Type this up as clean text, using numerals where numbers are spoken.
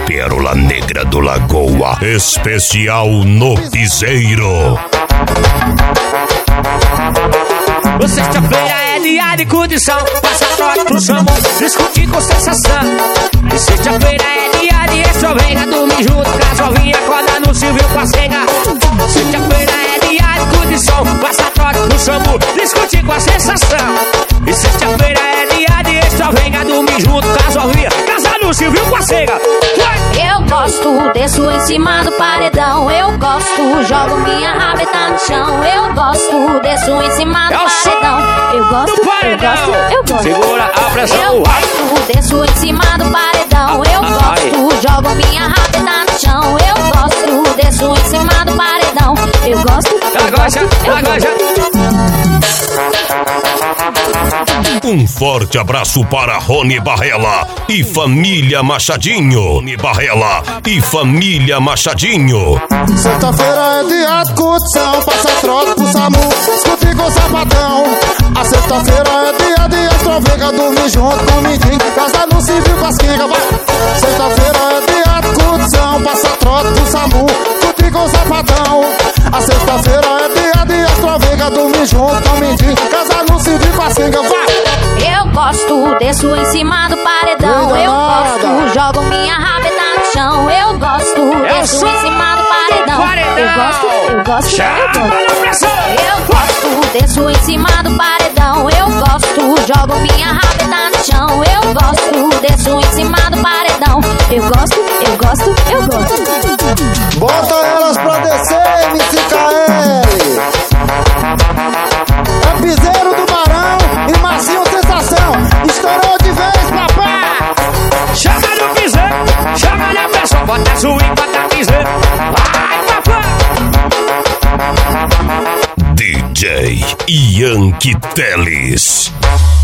Pérola Negra do Lagoa, especial no Piseiro. Sexta-feira é dia de curtição, passa trote pro chamou, discutir com sensação. E sexta-feira é dia de extrovenga, dormir junto, casovinha, acorda no Silvio com a senga. Sexta-feira é dia de curtição, passa trote pro chamou, discutir com a sensação. E sexta-feira é dia de extrovenga, dormir junto, casovinha, casa no Silvio com a senga. Eu gosto, desço em cima do paredão. Eu gosto, jogo minha rabeta no chão. Eu gosto, desço em cima do paredão. Eu gosto, eu gosto, eu gosto. Segura a pressão. Eu gosto, desço em cima do paredão. Eu gosto, jogo minha rabeta no chão. Eu gosto, desço em cima do paredão. Eu gosto, eu gosto, eu gosto. Um forte abraço para Rony Barrela e família Machadinho. Rony Barrela e família Machadinho. Sexta-feira é dia de curtição, passa trote pro SAMU, discutir com o sapatão. A sexta-feira é dia de extrovenga, dormir junto com o mindinho, casa no Civil com as quingas, vai. Sexta-feira é dia de curtição, passa trote pro SAMU, discutir com o sapatão. A sexta-feira é dia de extrovenga, dormir junto com o mindinho, casa no Civil com as quingas, vai. Eu gosto, desço em cima do paredão. Eu gosto, jogo minha rabeta no chão. Eu gosto, desço em cima do paredão. Eu gosto, eu gosto, eu gosto. Eu gosto, desço em cima do paredão. Eu gosto, jogo minha rabeta no chão. Eu gosto, desço em cima do paredão. Eu gosto, eu gosto, eu gosto. Bota elas pra descer, MCKL. É Piseiro do Barão e Marcinho Sensação. Estourou de vez, papá. Chama no piseiro, chama na pressão, bota swing, bota piseiro. Vai, papá. DJ Yankee Teles.